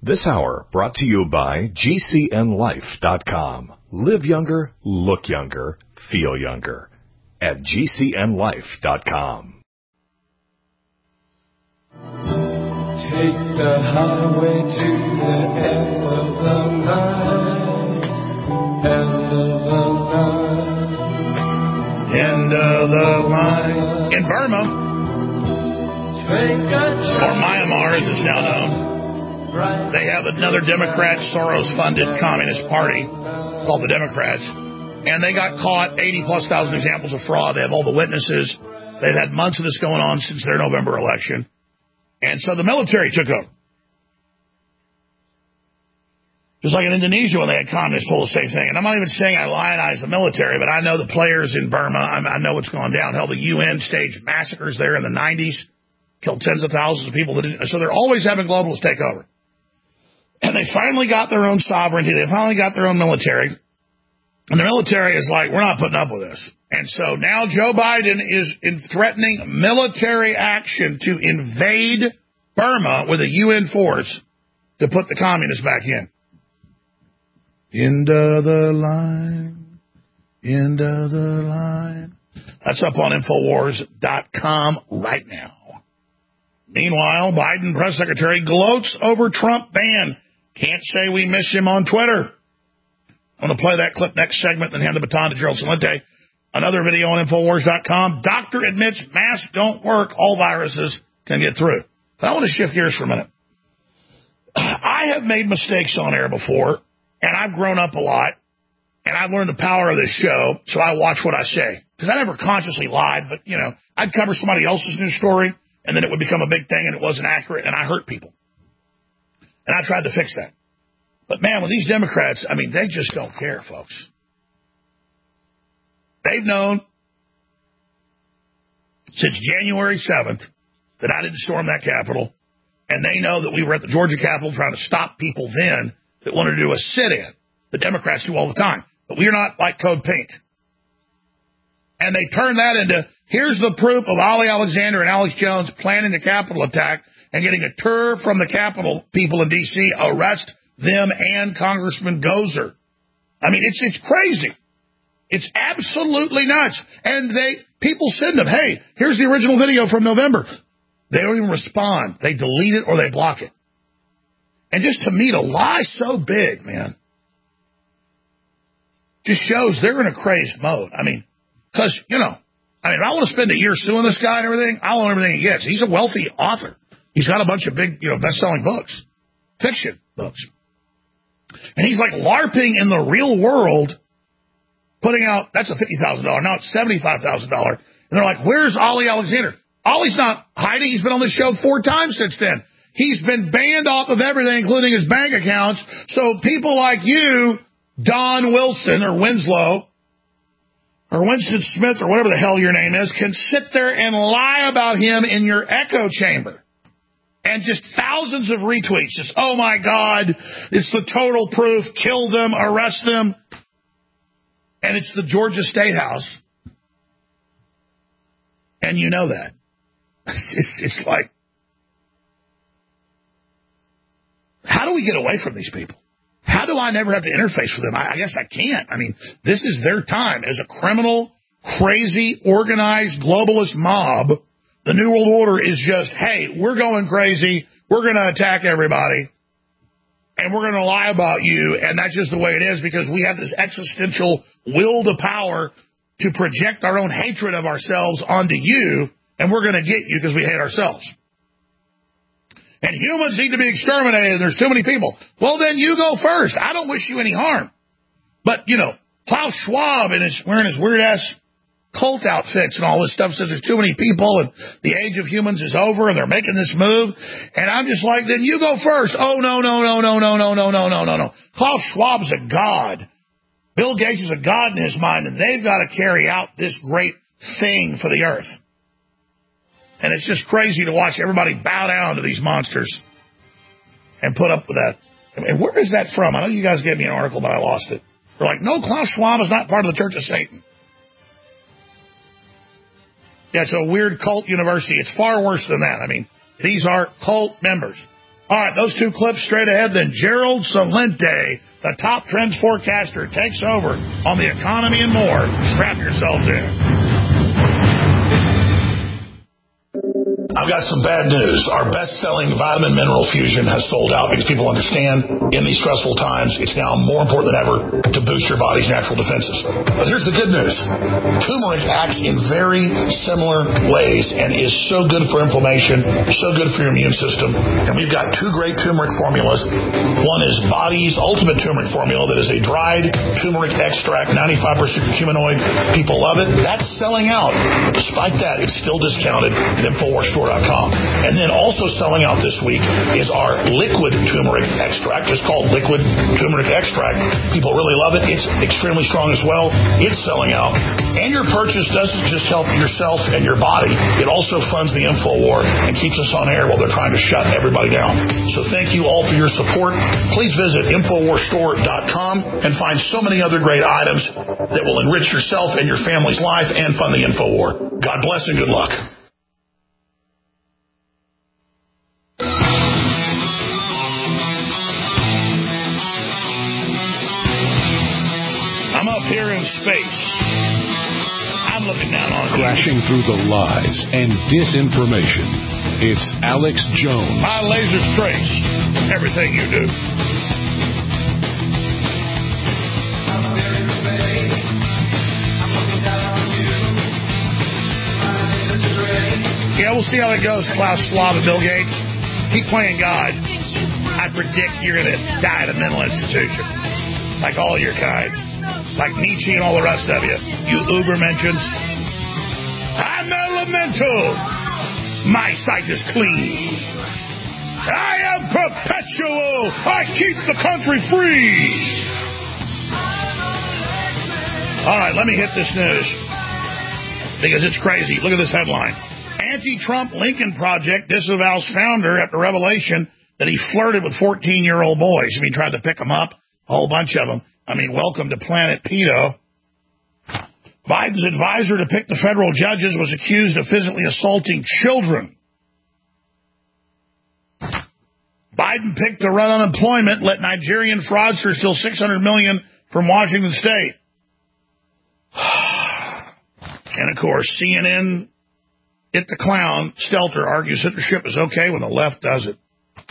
This hour brought to you by GCNLife.com. Live younger, look younger, feel younger at GCNLife.com. Take the highway to the end of the night, end of the night, end of the line. In Burma, or Myanmar as it's now known, they have another Democrat, Soros-funded Communist Party called the Democrats, and they got caught, 80-plus thousand examples of fraud. They have all the witnesses. They've had months of this going on since their November election. And so the military took over. Just like in Indonesia when they had communists pull the same thing. And I'm not even saying I lionize the military, but I know the players in Burma. I know what's gone down. Hell, the UN staged massacres there in the 90s, killed tens of thousands of people. So they're always having globalists take over. And they finally got their own sovereignty. They finally got their own military. And the military is like, we're not putting up with this. And so now Joe Biden is threatening military action to invade Burma with a UN force to put the communists back in. End of the line. End of the line. That's up on Infowars.com right now. Meanwhile, Biden press secretary gloats over Trump ban. Can't say we miss him on Twitter. I'm going to play that clip next segment, then hand the baton to Gerald Celente. Another video on Infowars.com. Doctor admits masks don't work. All viruses can get through. But I want to shift gears for a minute. I have made mistakes on air before, and I've grown up a lot, and I've learned the power of this show, so I watch what I say. Because I never consciously lied, but, you know, I'd cover somebody else's news story, and then it would become a big thing, and it wasn't accurate, and I hurt people. And I tried to fix that. But, man, with these Democrats, I mean, they just don't care, folks. They've known since January 7th that I didn't storm that Capitol, and they know that we were at the Georgia Capitol trying to stop people then that wanted to do a sit-in. The Democrats do all the time. But we're not like Code Pink. And they turned that into, here's the proof of Ollie Alexander and Alex Jones planning the Capitol attack and getting a tour from the Capitol people in D.C., arrest them and Congressman Gozer. I mean, it's crazy. It's absolutely nuts. And people send them, hey, here's the original video from November. They don't even respond. They delete it or they block it. And just to me, to lie so big, man, just shows they're in a crazed mode. I mean, because, you know, I mean, if I want to spend a year suing this guy and everything, I want everything he gets. He's a wealthy author. He's got a bunch of big, you know, best-selling books, fiction books. And he's like LARPing in the real world, putting out, that's a $50,000. Now it's $75,000. And they're like, where's Ollie Alexander? Ollie's not hiding. He's been on this show 4 times since then. He's been banned off of everything, including his bank accounts. So people like you, Don Wilson or Winslow, or Winston Smith, or whatever the hell your name is, can sit there and lie about him in your echo chamber. And just thousands of retweets. Just, oh, my God, it's the total proof. Kill them, arrest them. And it's the Georgia State House. And you know that. It's like, how do we get away from these people? How do I never have to interface with them? I guess I can't. I mean, this is their time as a criminal, crazy, organized, globalist mob. The New World Order is just, hey, we're going crazy. We're going to attack everybody. And we're going to lie about you. And that's just the way it is because we have this existential will to power to project our own hatred of ourselves onto you. And we're going to get you because we hate ourselves. And humans need to be exterminated. There's too many people. Well, then you go first. I don't wish you any harm. But, you know, Klaus Schwab and wearing his weird-ass cult outfits and all this stuff says there's too many people and the age of humans is over and they're making this move. And I'm just like, then you go first. Oh, no. Klaus Schwab's a god. Bill Gates is a god in his mind, and they've got to carry out this great thing for the earth. And it's just crazy to watch everybody bow down to these monsters and put up with that. I mean, where is that from? I know you guys gave me an article, but I lost it. They're like, no, Klaus Schwab is not part of the Church of Satan. Yeah, it's a weird cult university. It's far worse than that. I mean, these are cult members. All right, those two clips straight ahead. Then Gerald Celente, the top trends forecaster, takes over on the economy and more. Strap yourselves in. I've got some bad news. Our best-selling vitamin mineral fusion has sold out because people understand in these stressful times it's now more important than ever to boost your body's natural defenses. But here's the good news. Turmeric acts in very similar ways and is so good for inflammation, so good for your immune system. And we've got two great turmeric formulas. One is Body's Ultimate Turmeric Formula that is a dried turmeric extract, 95% curcuminoid. People love it. That's selling out. Despite that, it's still discounted at InfoWarsStore.com. And then also selling out this week is our liquid turmeric extract. It's called liquid turmeric extract. People really love it. It's extremely strong as well. It's selling out. And your purchase doesn't just help yourself and your body. It also funds the InfoWar and keeps us on air while they're trying to shut everybody down. So thank you all for your support. Please visit InfoWarsStore.com and find so many other great items that will enrich yourself and your family's life and fund the InfoWar. God bless and good luck. I'm up here in space. I'm looking down on you. Crashing through the lies and disinformation. It's Alex Jones. My lasers trace everything you do. Yeah, we'll see how it goes, Klaus Schwab and Bill Gates. Keep playing God. I predict you're going to die at a mental institution. Like all your kind. Like Nietzsche and all the rest of you. You Ubermentions. I'm elemental. My sight is clean. I am perpetual. I keep the country free. All right, let me hit this news. Because it's crazy. Look at this headline. Anti-Trump Lincoln Project disavows founder after revelation that he flirted with 14-year-old boys. I mean, tried to pick them up. A whole bunch of them. I mean, welcome to Planet Pedo. Biden's advisor to pick the federal judges was accused of physically assaulting children. Biden picked to run unemployment, let Nigerian fraudsters steal $600 million from Washington State. And, of course, CNN, It the Clown, Stelter, argues censorship is okay when the left does it.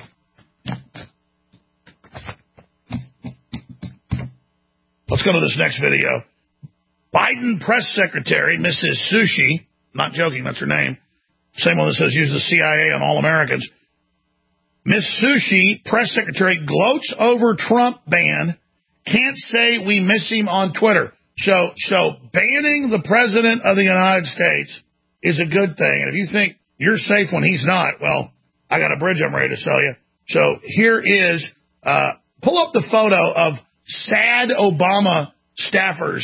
Let's go to this next video. Biden press secretary, Mrs. Sushi, not joking, that's her name, same one that says use the CIA on all Americans. Miss Sushi, press secretary, gloats over Trump ban, can't say we miss him on Twitter. So banning the president of the United States is a good thing. And if you think you're safe when he's not, well, I got a bridge I'm ready to sell you. So here is, pull up the photo of sad Obama staffers,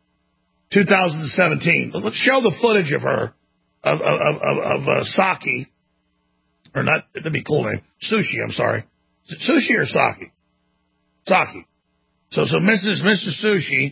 2017. Let's show the footage of her, of Saki, or not, that'd be a cool name. Sushi, I'm sorry. Sushi or Saki? Saki. So Mrs. Sushi,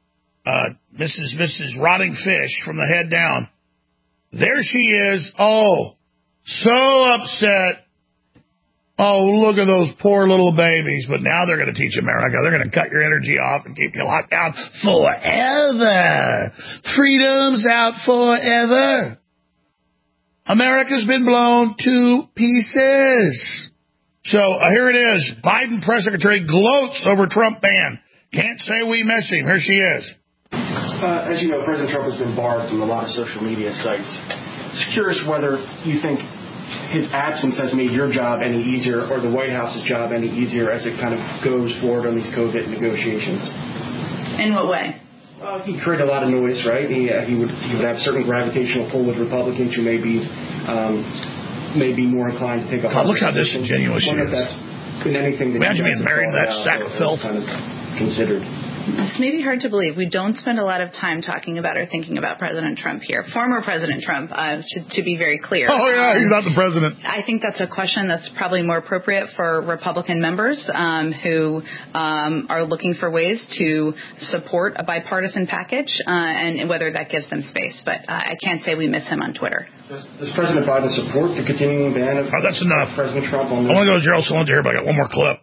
Mrs. Rotting Fish from the head down. There she is. Oh, so upset. Oh, look at those poor little babies. But now they're going to teach America. They're going to cut your energy off and keep you locked down forever. Freedom's out forever. America's been blown to pieces. So here it is. Biden press secretary gloats over Trump ban. Can't say we miss him. Here she is. As you know, President Trump has been barred from a lot of social media sites. Just curious whether you think his absence has made your job any easier or the White House's job any easier as it kind of goes forward on these COVID negotiations. In what way? He created a lot of noise, right? He would have certain gravitational pull with Republicans who may be more inclined to take a hard look how disingenuous she is. That's been anything that imagine being married to that sack of filth. Kind of considered. This may be hard to believe. We don't spend a lot of time talking about or thinking about President Trump here. Former President Trump, to be very clear. Oh, yeah, he's not the president. I think that's a question that's probably more appropriate for Republican members who are looking for ways to support a bipartisan package and whether that gives them space. But I can't say we miss him on Twitter. Does President Biden support the continuing ban of that's enough. President Trump on I want to go to Gerald Celente here, but I got one more clip.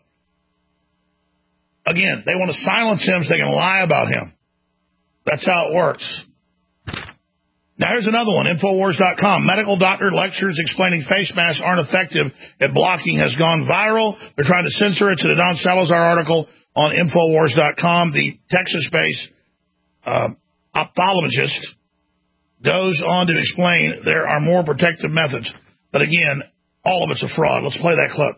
Again, they want to silence him so they can lie about him. That's how it works. Now, here's another one, Infowars.com. Medical doctor lectures explaining face masks aren't effective at blocking has gone viral. They're trying to censor it to the Don Salazar article on Infowars.com. The Texas-based ophthalmologist goes on to explain there are more protective methods. But again, all of it's a fraud. Let's play that clip.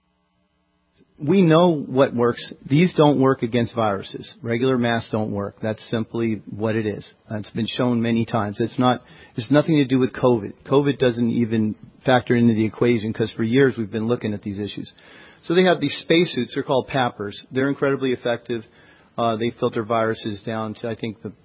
We know what works. These don't work against viruses. Regular masks don't work. That's simply what it is. It's been shown many times. It's nothing to do with COVID. COVID doesn't even factor into the equation because for years we've been looking at these issues. So they have these spacesuits. They're called PAPRs. They're incredibly effective. They filter viruses down to, I think, the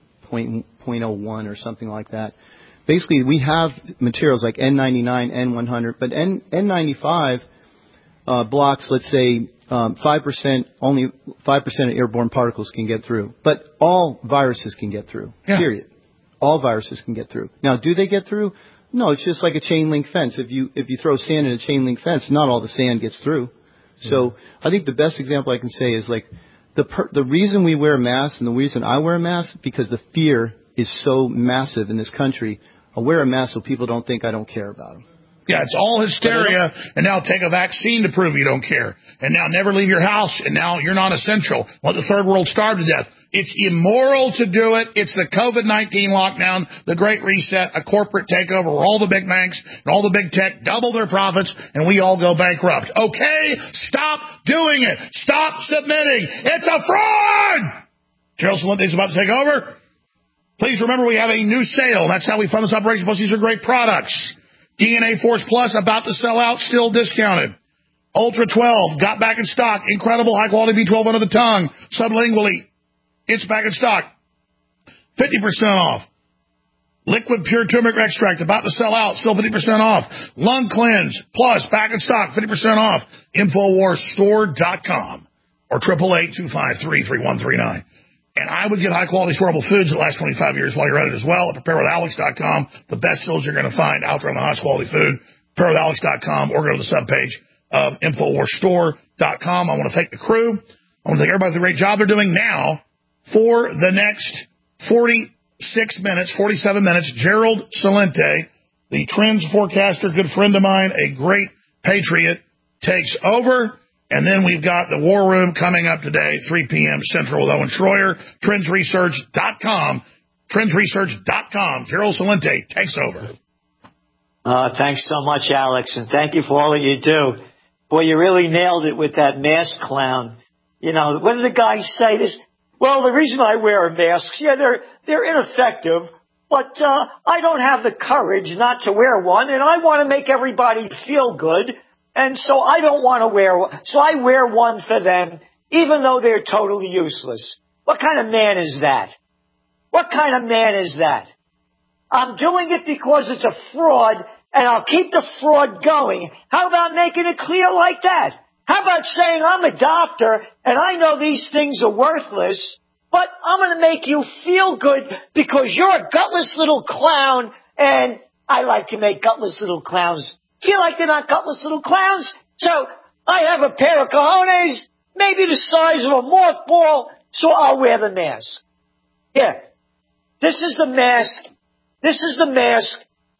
0.01 or something like that. Basically, we have materials like N99, N100, but N95 blocks, let's say, 5%, only 5% of airborne particles can get through. But all viruses can get through, period. All viruses can get through. Now, do they get through? No, it's just like a chain link fence. If you throw sand in a chain link fence, not all the sand gets through. So I think the best example I can say is like the reason we wear masks and the reason I wear a mask, because the fear is so massive in this country. I wear a mask so people don't think I don't care about them. Yeah, it's all hysteria, and now take a vaccine to prove you don't care. And now never leave your house, and now you're not essential. Let the third world starve to death. It's immoral to do it. It's the COVID-19 lockdown, the Great Reset, a corporate takeover where all the big banks and all the big tech double their profits, and we all go bankrupt. Okay? Stop doing it. Stop submitting. It's a fraud! Gerald Celente is about to take over. Please remember we have a new sale. That's how we fund this operation. Plus, these are great products. DNA Force Plus about to sell out, still discounted. Ultra 12, got back in stock. Incredible high-quality B12 under the tongue. Sublingually, it's back in stock. 50% off. Liquid Pure Turmeric Extract, about to sell out, still 50% off. Lung Cleanse Plus, back in stock, 50% off. InfoWarsStore.com or 888-253-3139. And I would get high-quality storable foods that last 25 years while you're at it as well at PrepareWithAlex.com. The best deals you're going to find out there on the highest quality food. PrepareWithAlex.com or go to the subpage of InfoWarsStore.com. I want to thank the crew. I want to thank everybody for the great job they're doing now. For the next 47 minutes, Gerald Celente, the trends forecaster, good friend of mine, a great patriot, takes over. And then we've got the War Room coming up today, 3 p.m. Central with Owen Schroyer. TrendsResearch.com. TrendsResearch.com. Gerald Celente takes over. Thanks so much, Alex, and thank you for all that you do. Boy, you really nailed it with that mask clown. You know, what did the guy say? Well, the reason I wear masks, they're ineffective, but I don't have the courage not to wear one, and I want to make everybody feel good. And so I don't want to wear one. So I wear one for them, even though they're totally useless. What kind of man is that? What kind of man is that? I'm doing it because it's a fraud, and I'll keep the fraud going. How about making it clear like that? How about saying I'm a doctor, and I know these things are worthless, but I'm going to make you feel good because you're a gutless little clown, and I like to make gutless little clowns feel like they're not gutless little clowns. So I have a pair of cojones, maybe the size of a mothball, so I'll wear the mask. Yeah. This is the mask. This is the mask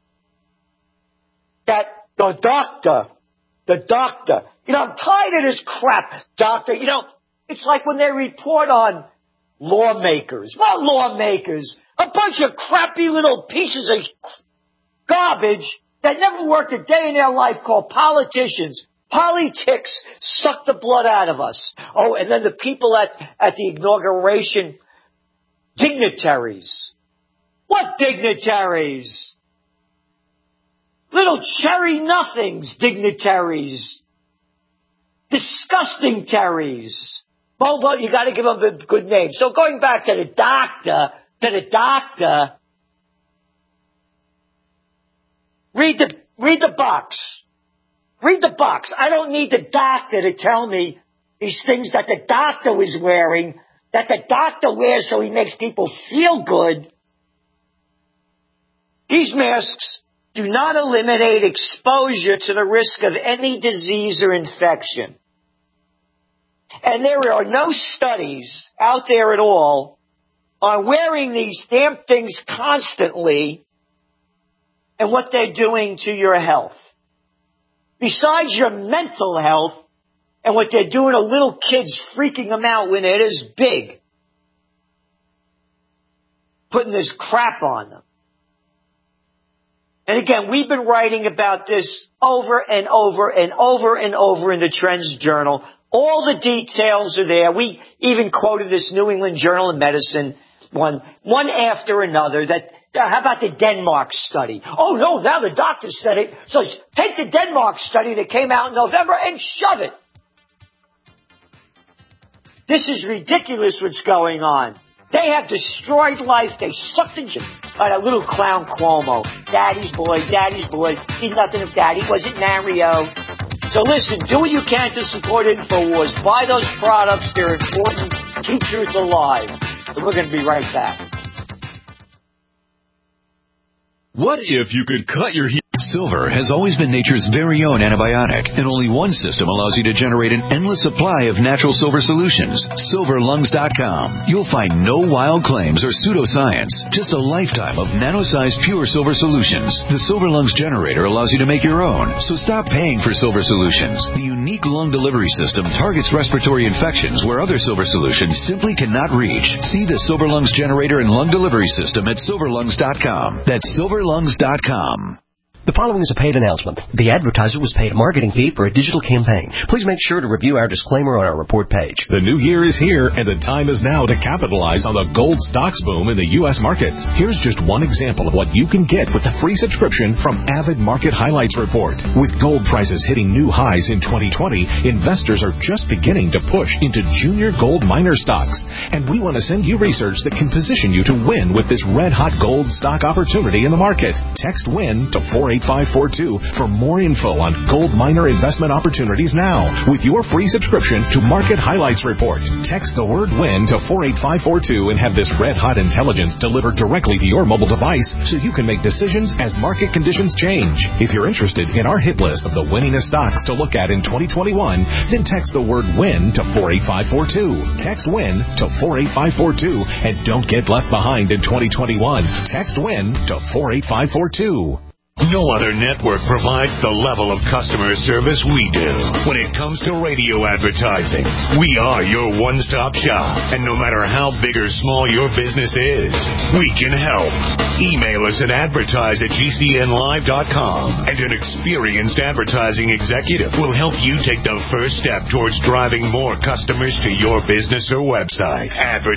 that the doctor, you know, I'm tired of this crap, doctor. You know, it's like when they report on lawmakers. What lawmakers? A bunch of crappy little pieces of garbage that never worked a day in their life called politicians. Politics suck the blood out of us. Oh, and then the people at the inauguration, dignitaries. What dignitaries? Little cherry nothings, dignitaries. Disgusting terries. Bobo, you got to give them a good name. So going back to the doctor, read the box. Read the box. I don't need the doctor to tell me these things that the doctor was wearing, that the doctor wears so he makes people feel good. These masks do not eliminate exposure to the risk of any disease or infection. And there are no studies out there at all on wearing these damn things constantly and what they're doing to your health. Besides your mental health and what they're doing to little kids, freaking them out when it is big, putting this crap on them. And again, we've been writing about this over and over and over and over in the Trends Journal. All the details are there. We even quoted this New England Journal of Medicine one after another. How about the Denmark study? Oh, no, now the doctors said it. So take the Denmark study that came out in November and shove it. This is ridiculous what's going on. They have destroyed life. They sucked the that little clown Cuomo. Daddy's boy. See nothing of daddy. Was it Mario? So listen, do what you can to support InfoWars. Buy those products. They're important. Keep truth alive. And we're going to be right back. What if you could cut your Silver has always been nature's very own antibiotic, and only one system allows you to generate an endless supply of natural silver solutions. SilverLungs.com. You'll find no wild claims or pseudoscience, just a lifetime of nano-sized pure silver solutions. The Silver Lungs generator allows you to make your own, so stop paying for silver solutions. The unique lung delivery system targets respiratory infections where other silver solutions simply cannot reach. See the Silver Lungs generator and lung delivery system at SilverLungs.com. That's SilverLungs.com. The following is a paid announcement. The advertiser was paid a marketing fee for a digital campaign. Please make sure to review our disclaimer on our report page. The new year is here, and the time is now to capitalize on the gold stocks boom in the U.S. markets. Here's just one example of what you can get with the free subscription from Avid Market Highlights Report. With gold prices hitting new highs in 2020, investors are just beginning to push into junior gold miner stocks. And we want to send you research that can position you to win with this red-hot gold stock opportunity in the market. Text WIN to 48542 for more info on gold miner investment opportunities now. With your free subscription to Market Highlights Report, text the word WIN to 48542 and have this red-hot intelligence delivered directly to your mobile device so you can make decisions as market conditions change. If you're interested in our hit list of the winningest stocks to look at in 2021, then text the word WIN to 48542. Text WIN to 48542 and don't get left behind in 2021. Text WIN to 48542. No other network provides the level of customer service we do. When it comes to radio advertising, we are your one-stop shop. And no matter how big or small your business is, we can help. Email us at advertise@gcnlive.com, and an experienced advertising executive will help you take the first step towards driving more customers to your business or website.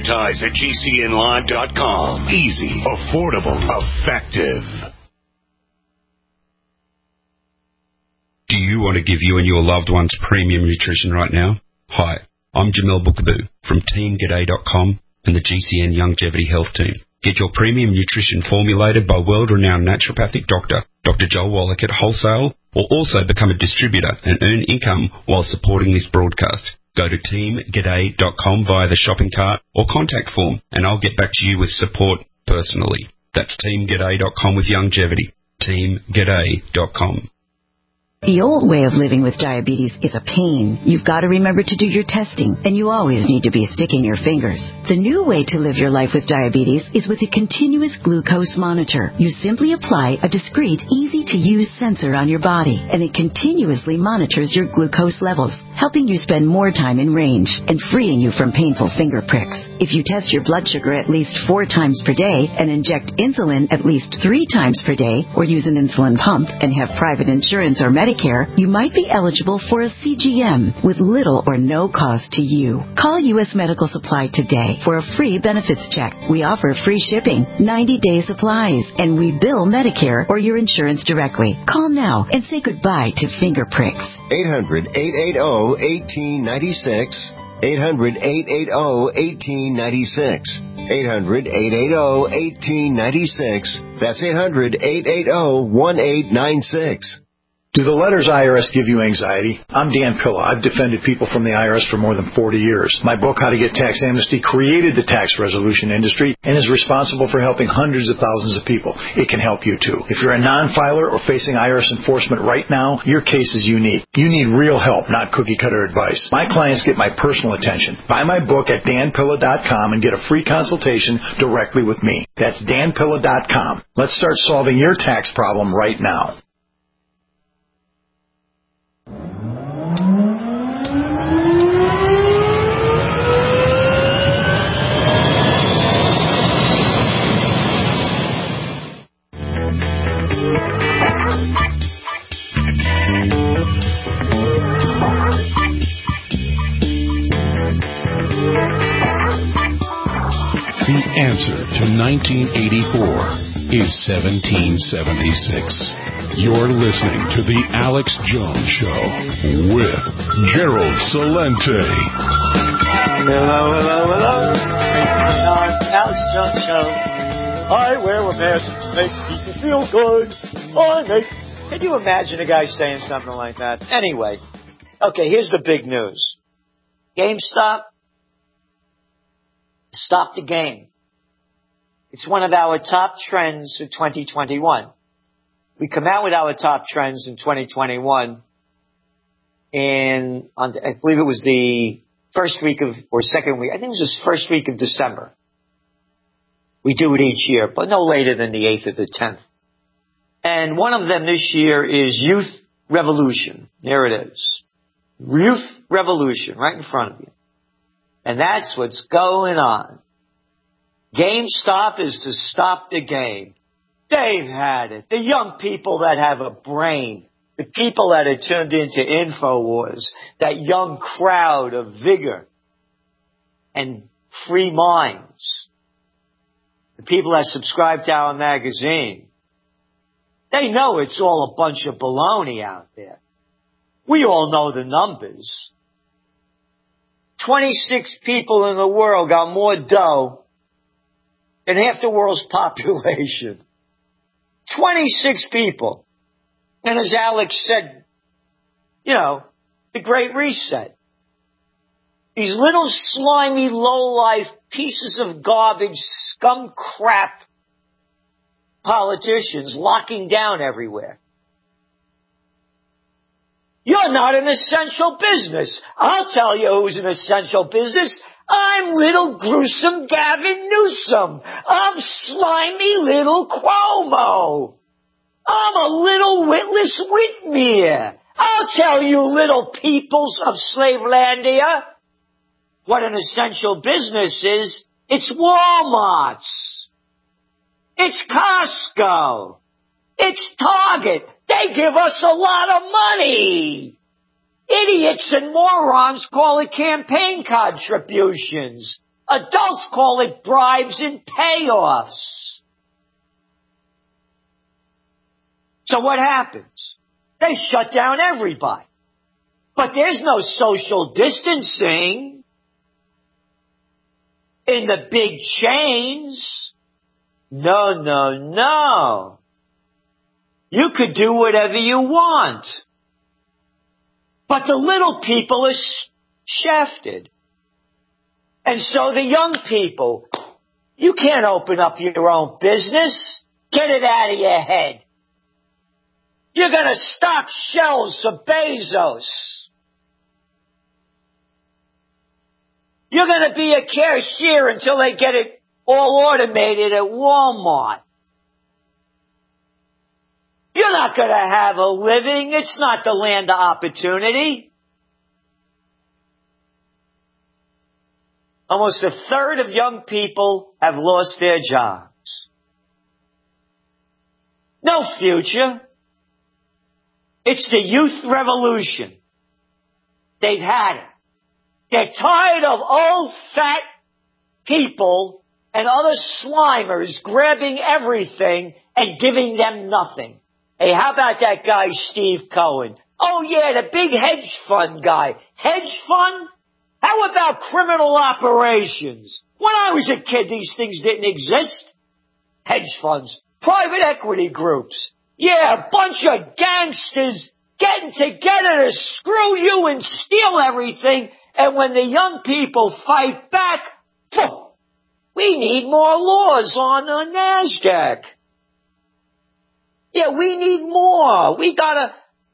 Advertise@gcnlive.com. Easy, affordable, effective. Do you want to give you and your loved ones premium nutrition right now? Hi, I'm Jamel Bookaboo from TeamGaday.com and the GCN Longevity Health Team. Get your premium nutrition formulated by world-renowned naturopathic doctor, Dr. Joel Wallach at wholesale, or also become a distributor and earn income while supporting this broadcast. Go to TeamGaday.com via the shopping cart or contact form, and I'll get back to you with support personally. That's TeamGaday.com with longevity. TeamGaday.com. The old way of living with diabetes is a pain. You've got to remember to do your testing, and you always need to be sticking your fingers. The new way to live your life with diabetes is with a continuous glucose monitor. You simply apply a discreet, easy-to-use sensor on your body, and it continuously monitors your glucose levels, helping you spend more time in range and freeing you from painful finger pricks. If you test your blood sugar at least 4 times per day and inject insulin at least 3 times per day, or use an insulin pump and have private insurance or Medicare, you might be eligible for a CGM with little or no cost to you. Call U.S. Medical Supply today for a free benefits check. We offer free shipping, 90-day supplies, and we bill Medicare or your insurance directly. Call now and say goodbye to finger pricks. 800-880-1896. 800-880-1896. 800-880-1896. That's 800-880-1896. Do the letters IRS give you anxiety? I'm Dan Pilla. I've defended people from the IRS for more than 40 years. My book, How to Get Tax Amnesty, created the tax resolution industry and is responsible for helping hundreds of thousands of people. It can help you too. If you're a non-filer or facing IRS enforcement right now, your case is unique. You need real help, not cookie-cutter advice. My clients get my personal attention. Buy my book at danpilla.com and get a free consultation directly with me. That's danpilla.com. Let's start solving your tax problem right now. The answer to 1984 is 1776. You're listening to The Alex Jones Show with Gerald Celente. Hello. Alex Jones Show. I wear a mask to make people feel good. Can you imagine a guy saying something like that? Anyway, okay, here's the big news. GameStop, stop the game. It's one of our top trends of 2021. We come out with our top trends in 2021 and I believe it was the first week of, or second week, I think it was the first week of December. We do it each year, but no later than the 8th or the 10th. And one of them this year is Youth Revolution. There it is. Youth Revolution, right in front of you. And that's what's going on. GameStop is to stop the game. They've had it. The young people that have a brain, the people that are tuned into InfoWars, that young crowd of vigor and free minds, the people that subscribe to our magazine, they know it's all a bunch of baloney out there. We all know the numbers. 26 people in the world got more dough than half the world's population. 26 people. And as Alex said, the Great Reset. These little slimy, low-life pieces of garbage, scum crap politicians locking down everywhere. You're not an essential business. I'll tell you who's an essential business. I'm little gruesome Gavin Newsom. I'm slimy little Cuomo. I'm a little witless Whitmer. I'll tell you little peoples of Slavelandia what an essential business is. It's Walmart's. It's Costco. It's Target. They give us a lot of money. Idiots and morons call it campaign contributions. Adults call it bribes and payoffs. So what happens? They shut down everybody. But there's no social distancing in the big chains. No. You could do whatever you want. But the little people are shafted. And so the young people, you can't open up your own business. Get it out of your head. You're going to stock shelves of Bezos. You're going to be a cashier until they get it all automated at Walmart. You're not going to have a living. It's not the land of opportunity. Almost a third of young people have lost their jobs. No future. It's the youth revolution. They've had it. They're tired of old fat people and other slimers grabbing everything and giving them nothing. Hey, how about that guy Steve Cohen? Oh yeah, the big hedge fund guy. Hedge fund? How How about criminal operations? When I was a kid, these things didn't exist. Hedge funds, private equity groups. Yeah, a bunch of gangsters getting together to screw you and steal everything. And when the young people fight back, we need more laws on the NASDAQ. Yeah, we need more. We gotta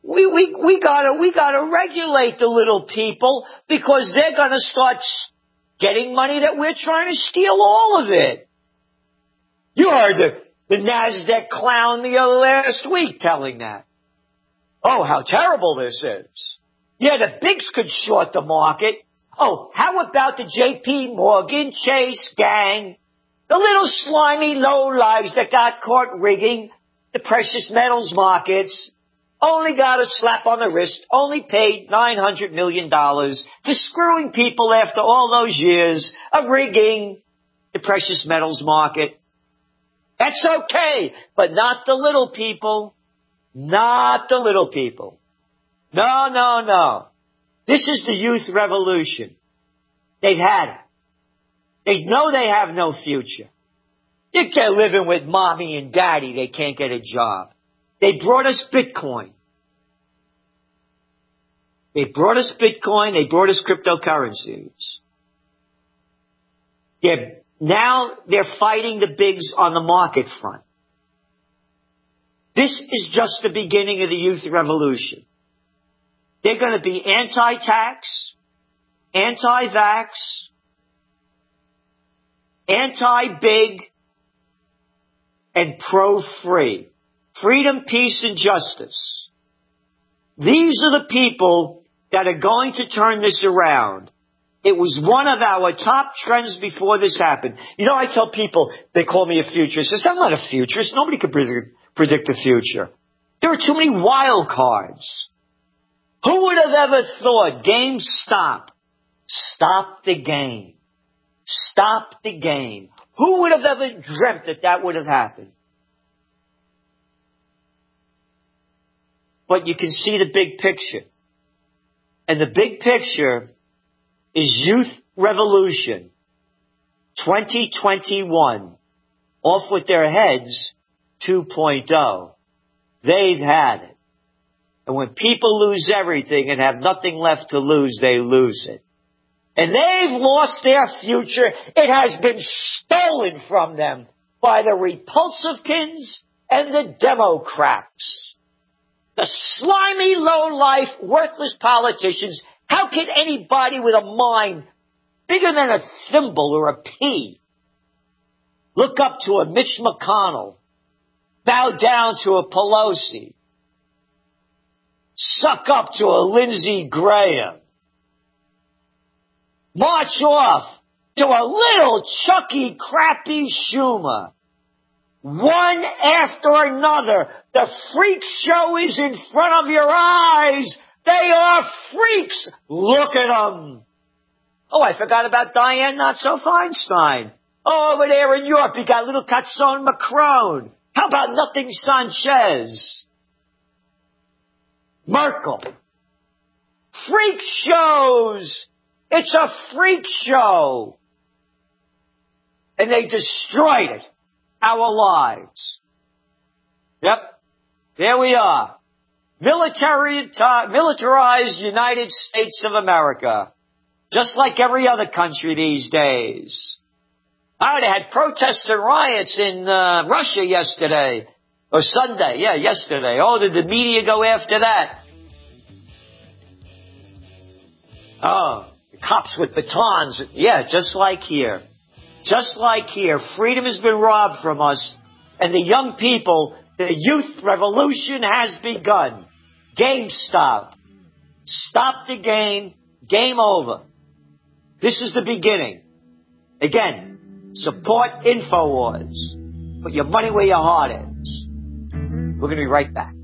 regulate the little people because they're gonna start getting money that we're trying to steal all of it. You heard the NASDAQ clown the other last week telling that. Oh, how terrible this is. Yeah, the bigs could short the market. Oh, how about the J.P. Morgan Chase gang? The little slimy lowlives that got caught rigging the precious metals markets only got a slap on the wrist, only paid $900 million for screwing people after all those years of rigging the precious metals market. That's okay, but not the little people. Not the little people. No. This is the youth revolution. They've had it. They know they have no future. You can't live in with mommy and daddy. They can't get a job. They brought us Bitcoin. They brought us cryptocurrencies. Now they're fighting the bigs on the market front. This is just the beginning of the youth revolution. They're going to be anti-tax, anti-vax, anti-big, and pro-free. Freedom, peace, and justice. These are the people that are going to turn this around. It was one of our top trends before this happened. You know, I tell people, they call me a futurist. I say, I'm not a futurist. Nobody can predict the future. There are too many wild cards. Who would have ever thought GameStop? Stop the game. Stop the game. Who would have ever dreamt that would have happened? But you can see the big picture. And the big picture is Youth Revolution 2021. Off with their heads 2.0. They've had it. And when people lose everything and have nothing left to lose, they lose it. And they've lost their future. It has been stolen from them by the Repulsivkins and the Democrats. The slimy, low-life, worthless politicians. How can anybody with a mind bigger than a thimble or a pea look up to a Mitch McConnell, bow down to a Pelosi, suck up to a Lindsey Graham, march off to a little Chucky Crappy Schumer? One after another, the freak show is in front of your eyes. They are freaks. Look at them. Oh, I forgot about Diane Not-So-Feinstein. Oh, over there in Europe, you got little Catzon Macron. How about Nothing Sanchez? Merkel. Freak shows. It's a freak show. And they destroyed it. Our lives. Yep. There we are. Militarized United States of America. Just like every other country these days. They had protests and riots in Russia yesterday. Or Sunday. Yeah, yesterday. Oh, did the media go after that? Oh, cops with batons. Yeah, just like here. Just like here. Freedom has been robbed from us. And the young people, the youth revolution has begun. GameStop. Stop the game. Game over. This is the beginning. Again, support InfoWars. Put your money where your heart is. We're going to be right back.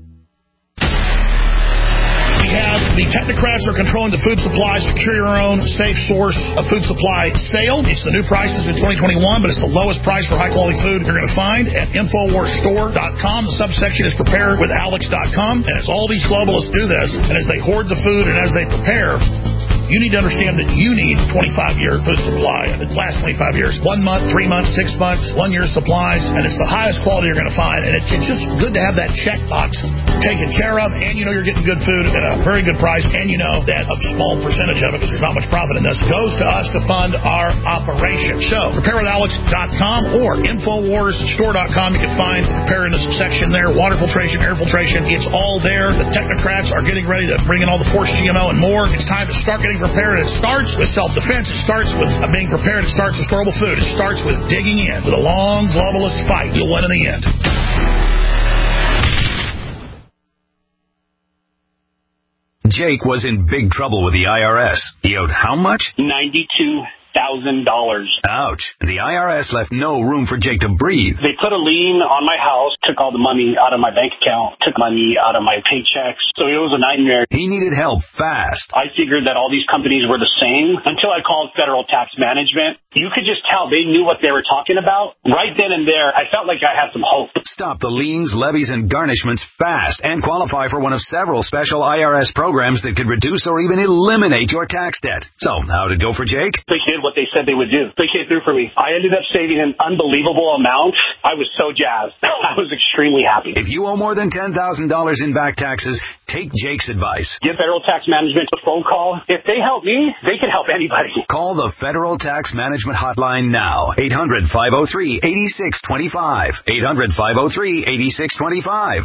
We have the technocrats are controlling the food supply. Secure your own safe source of food supply sale. It's the new prices in 2021, but it's the lowest price for high-quality food you're going to find at InfoWarsStore.com. The subsection is preparewithalex.com. And as all these globalists do this, and as they hoard the food and as they prepare, You need to understand that you need 25-year food supply. It lasts 25 years. 1 month, 3 months, 6 months, 1 year supplies, and it's the highest quality you're going to find. And it's just good to have that checkbox taken care of, and you know you're getting good food at a very good price, and you know that a small percentage of it, because there's not much profit in this, goes to us to fund our operation. So, preparewithalex.com or InfoWarsStore.com. You can find Prepare in the section there, water filtration, air filtration. It's all there. The technocrats are getting ready to bring in all the forced GMO and more. It's time to start getting prepared. It starts with self-defense. It starts with being prepared. It starts with storable food. It starts with digging in. With a long globalist fight, you'll win in the end. Jake was in big trouble with the IRS. He owed how much? $92,000. Ouch. The IRS left no room for Jake to breathe. They put a lien on my house, took all the money out of my bank account, took money out of my paychecks. So it was a nightmare. He needed help fast. I figured that all these companies were the same until I called Federal Tax Management. You could just tell they knew what they were talking about. Right then and there, I felt like I had some hope. Stop the liens, levies, and garnishments fast and qualify for one of several special IRS programs that could reduce or even eliminate your tax debt. So, how did it go for Jake? They did what they said they would do. They came through for me. I ended up saving an unbelievable amount. I was so jazzed. I was extremely happy. If you owe more than $10,000 in back taxes, take Jake's advice. Give Federal Tax Management a phone call. If they help me, they can help anybody. Call the Federal Tax Management hotline now. 800-503-8625. 800-503-8625.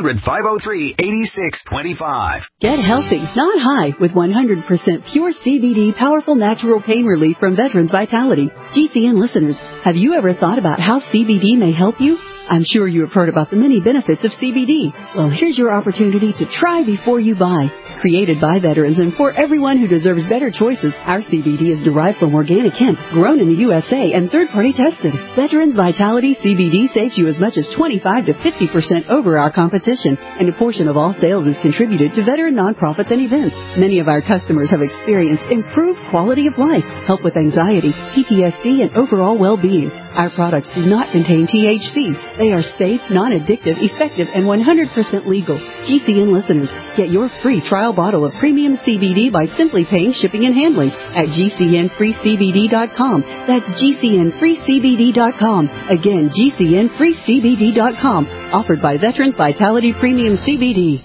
800-503-8625. Get healthy, not high, with 100% pure CBD powerful natural pain relief from Veterans Vitality. GCN listeners, have you ever thought about how CBD may help you? I'm sure you have heard about the many benefits of CBD. Well, here's your opportunity to try before you buy. Created by veterans and for everyone who deserves better choices, our CBD is derived from organic hemp, grown in the USA, and third-party tested. Veterans Vitality CBD saves you as much as 25 to 50% over our competition, and a portion of all sales is contributed to veteran nonprofits and events. Many of our customers have experienced improved quality of life, help with anxiety, PTSD, and overall well-being. Our products do not contain THC. They are safe, non-addictive, effective, and 100% legal. GCN listeners, get your free trial bottle of premium CBD by simply paying shipping and handling at GCNFreeCBD.com. That's GCNFreeCBD.com. Again, GCNFreeCBD.com. Offered by Veterans Vitality Premium CBD.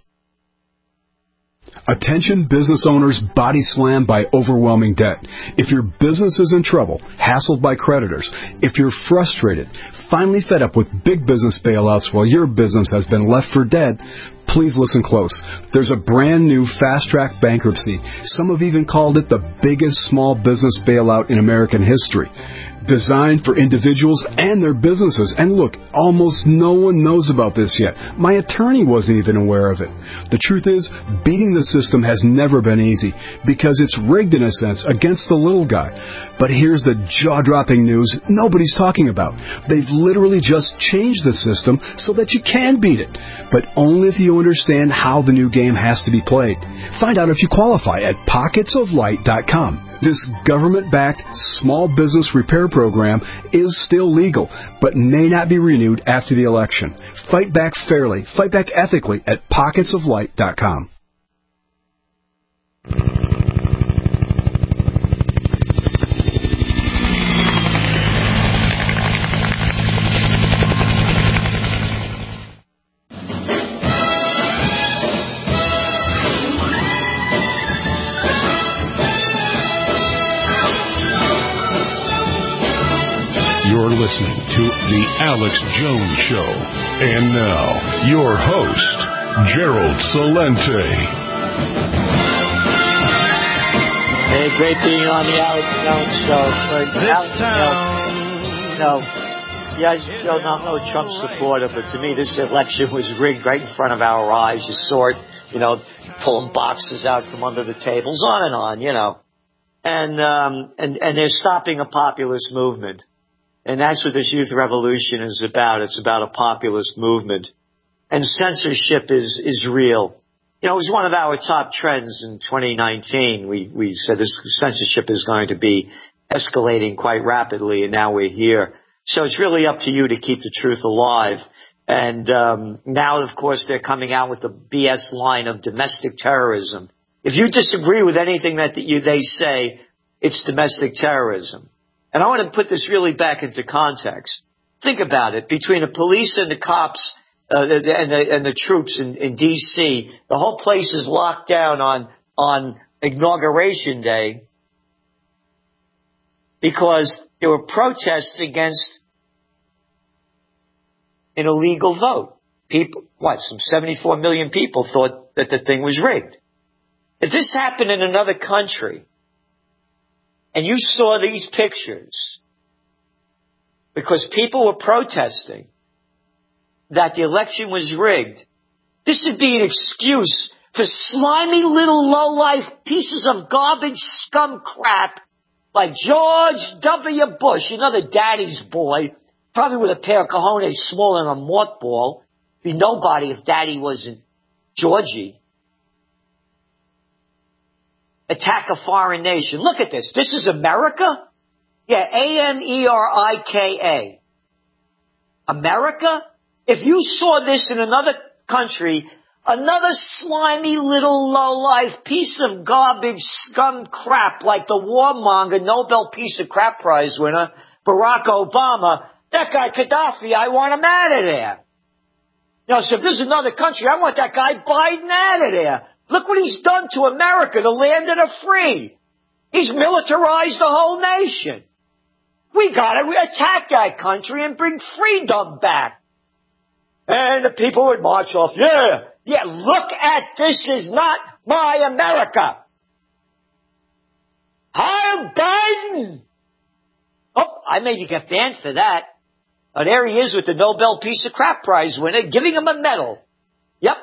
Attention business owners body slammed by overwhelming debt. If your business is in trouble, hassled by creditors, if you're frustrated, finally fed up with big business bailouts while your business has been left for dead, please listen close. There's a brand new fast-track bankruptcy. Some have even called it the biggest small business bailout in American history. Designed for individuals and their businesses. And look, almost no one knows about this yet. My attorney wasn't even aware of it. The truth is, beating the system has never been easy because it's rigged in a sense against the little guy. But here's the jaw-dropping news nobody's talking about. They've literally just changed the system so that you can beat it, but only if you understand how the new game has to be played. Find out if you qualify at pocketsoflight.com. This government-backed small business repair program is still legal, but may not be renewed after the election. Fight back fairly, fight back ethically at pocketsoflight.com. You're listening to The Alex Jones Show. And now, your host, Gerald Celente. Hey, great being on The Alex Jones Show. I'm no Trump supporter, but to me, this election was rigged right in front of our eyes. You saw it, pulling boxes out from under the tables, on, And they're stopping a populist movement. And that's what this youth revolution is about. It's about a populist movement. And censorship is real. It was one of our top trends in 2019. We said this censorship is going to be escalating quite rapidly, and now we're here. So it's really up to you to keep the truth alive. And now, of course, they're coming out with the BS line of domestic terrorism. If you disagree with anything that they say, it's domestic terrorism. And I want to put this really back into context. Think about it. Between the police and the cops and the troops in D.C., the whole place is locked down on Inauguration Day because there were protests against an illegal vote. Some 74 million people thought that the thing was rigged. If this happened in another country, and you saw these pictures, because people were protesting that the election was rigged, this would be an excuse for slimy little low-life pieces of garbage scum crap like George W. Bush, another daddy's boy, probably with a pair of cojones smaller than a mothball. Be nobody if daddy wasn't Georgie. Attack a foreign nation. Look at this. This is America? Yeah, Amerika. America? If you saw this in another country, another slimy little low-life piece of garbage scum crap like the warmonger Nobel Peace of Crap Prize winner, Barack Obama, that guy Gaddafi, I want him out of there. So if this is another country, I want that guy Biden out of there. Look what he's done to America, the land of the free. He's militarized the whole nation. We gotta attack that country and bring freedom back. And the people would march off. Yeah, look at this is not my America. Hi, Biden. Oh, I made you get banned for that. Oh, there he is with the Nobel Peace of Crap Prize winner, giving him a medal. Yep.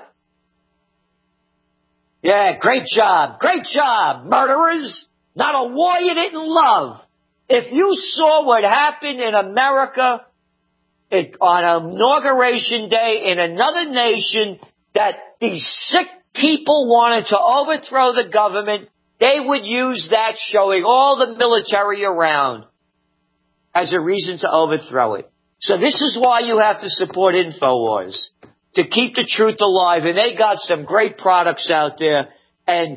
Yeah, great job, murderers. Not a war you didn't love. If you saw what happened in America on Inauguration Day in another nation, that these sick people wanted to overthrow the government, they would use that showing all the military around as a reason to overthrow it. So this is why you have to support InfoWars, to keep the truth alive. And they got some great products out there. And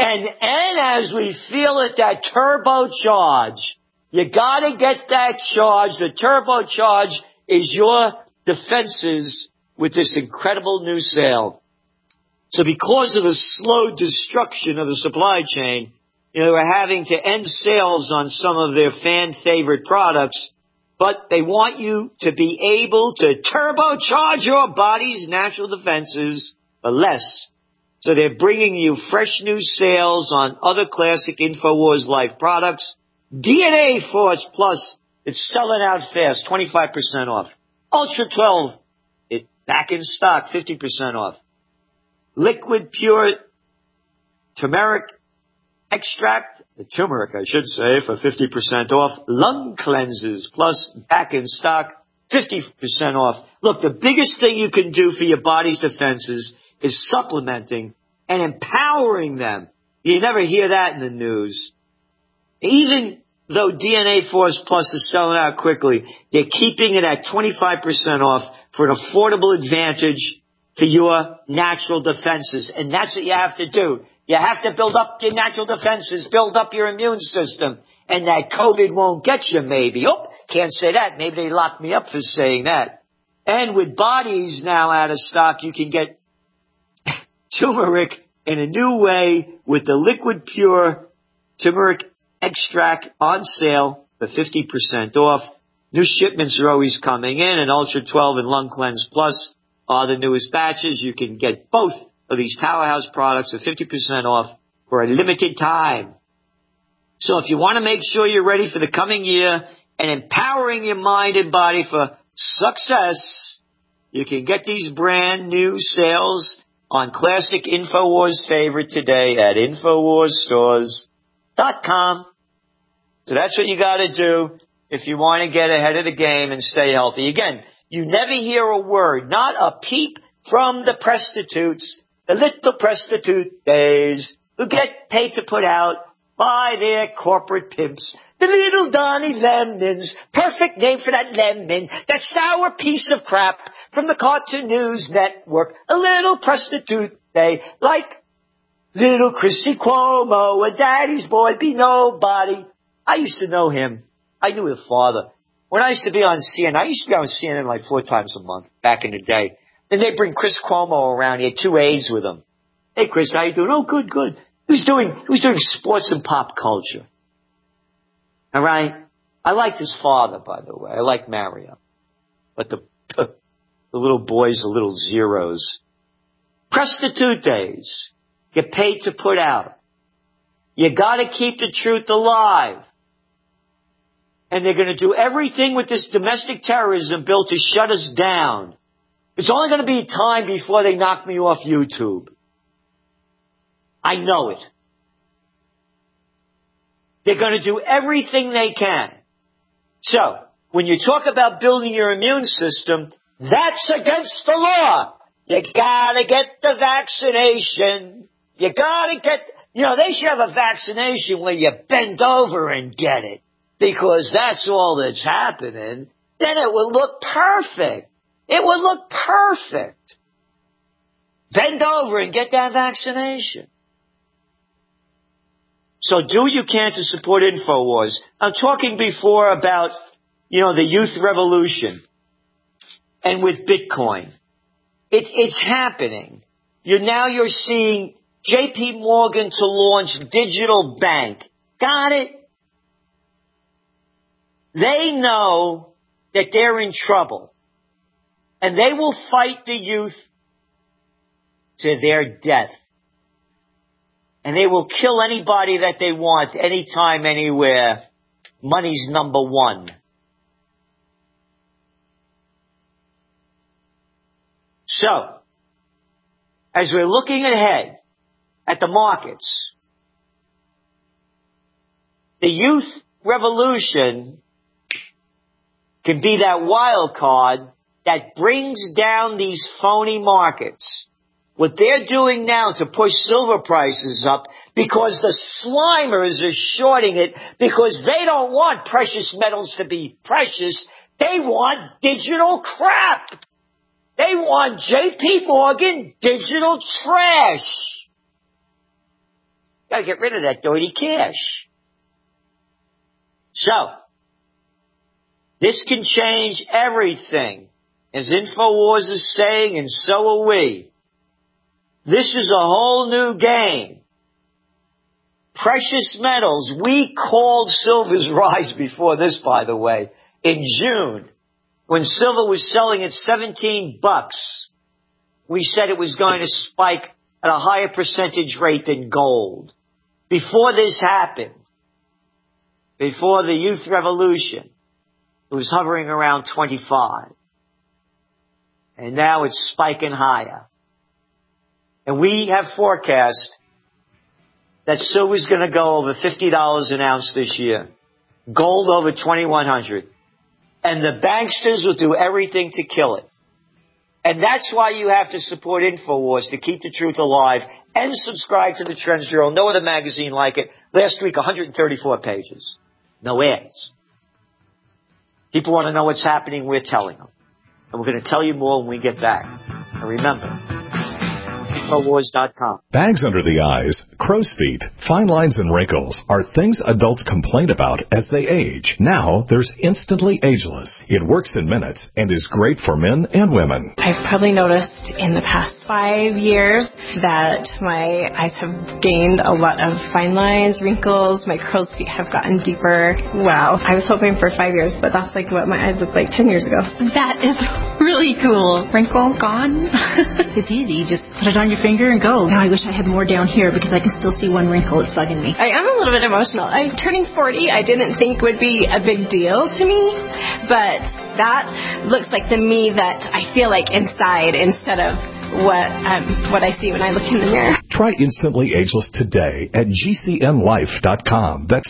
as we feel it, that turbocharge, you gotta get that charge. The turbocharge is your defenses with this incredible new sale. So because of the slow destruction of the supply chain, we're having to end sales on some of their fan favorite products, but they want you to be able to turbocharge your body's natural defenses for less. So they're bringing you fresh new sales on other classic InfoWars Life products. DNA Force Plus, it's selling out fast, 25% off. Ultra 12, it's back in stock, 50% off. Liquid Pure Turmeric Extract, turmeric I should say, for 50% off. Lung Cleanses Plus, back in stock, 50% off. Look, the biggest thing you can do for your body's defenses is supplementing and empowering them. You never hear that in the news. Even though DNA Force Plus is selling out quickly, they're keeping it at 25% off for an affordable advantage for your natural defenses. And that's what you have to do. You have to build up your natural defenses, build up your immune system, and that COVID won't get you maybe. Oh, can't say that. Maybe they locked me up for saying that. And with bodies now out of stock, you can get turmeric in a new way with the Liquid Pure Turmeric Extract on sale for 50% off. New shipments are always coming in, and Ultra 12 and Lung Cleanse Plus are the newest batches. You can get both of these powerhouse products at 50% off for a limited time. So if you want to make sure you're ready for the coming year and empowering your mind and body for success, you can get these brand new sales on classic InfoWars favorite today at InfoWarsStores.com. So that's what you got to do if you want to get ahead of the game and stay healthy. Again, you never hear a word, not a peep from the prostitutes, the little prostitute days who get paid to put out by their corporate pimps. The little Donnie Lemons, perfect name for that lemon, that sour piece of crap from the Cartoon News Network. A little prostitute they like Little Chrissy Cuomo, a daddy's boy, be nobody. I used to know him. I knew his father. When I used to be on CNN, I used to be on CNN like 4 times a month back in the day. Then they'd bring Chris Cuomo around. He had 2 aides with him. Hey, Chris, how you doing? Oh, good, good. He was doing sports and pop culture. All right? I liked his father, by the way. I liked Mario. But the little boys, the little zeros. Prostitute days. Get paid to put out. You gotta keep the truth alive. And they're gonna do everything with this domestic terrorism bill to shut us down. It's only gonna be time before they knock me off YouTube. I know it. They're gonna do everything they can. So, when you talk about building your immune system, that's against the law. You gotta get the vaccination. You gotta get, they should have a vaccination where you bend over and get it. Because that's all that's happening. Then it will look perfect. It will look perfect. Bend over and get that vaccination. So do what you can to support InfoWars. I'm talking before about, the youth revolution. And with Bitcoin. It's happening. You're seeing JP Morgan to launch digital bank. Got it? They know that they're in trouble. And they will fight the youth to their death. And they will kill anybody that they want, anytime, anywhere. Money's number one. So, as we're looking ahead at the markets, the youth revolution can be that wild card that brings down these phony markets. What they're doing now to push silver prices up because the slimers are shorting it because they don't want precious metals to be precious. They want digital crap. They want JP Morgan digital trash. Gotta get rid of that dirty cash. So, this can change everything. As InfoWars is saying, and so are we. This is a whole new game. Precious metals. We called silver's rise before this, by the way, in June. When silver was selling at $17, we said it was going to spike at a higher percentage rate than gold. Before this happened, before the youth revolution, it was hovering around 25. And now it's spiking higher. And we have forecast that silver's going to go over $50 an ounce this year. Gold over $2,100. And the banksters will do everything to kill it. And that's why you have to support InfoWars to keep the truth alive and subscribe to the Trends Bureau. No other magazine like it. Last week, 134 pages. No ads. People want to know what's happening. We're telling them. And we're going to tell you more when we get back. And remember, InfoWars.com. Bags under the eyes, crow's feet, fine lines and wrinkles are things adults complain about as they age. Now there's Instantly Ageless. It works in minutes and is great for men and women. I've probably noticed in the past 5 years that my eyes have gained a lot of fine lines, wrinkles, my crow's feet have gotten deeper. Wow. I was hoping for 5 years, but that's like what my eyes looked like 10 years ago. That is really cool. Wrinkle gone? It's easy. You just put it on your finger and go. Now I wish I had more down here because I can still see one wrinkle. It's bugging me. I am a little bit emotional. I'm turning 40. I didn't think would be a big deal to me, but that looks like the me that I feel like inside instead of what I see when I look in the mirror. Try Instantly Ageless today at GCNLife.com. That's